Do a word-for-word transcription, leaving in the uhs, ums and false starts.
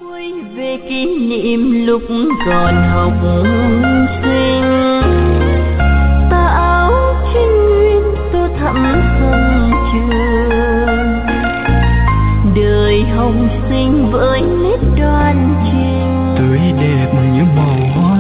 về kỷ niệm lúc còn học sinh, tà áo trên nguyên tô thắm sân trường, đời học sinh với nét đoan trang tươi đẹp như màu hoa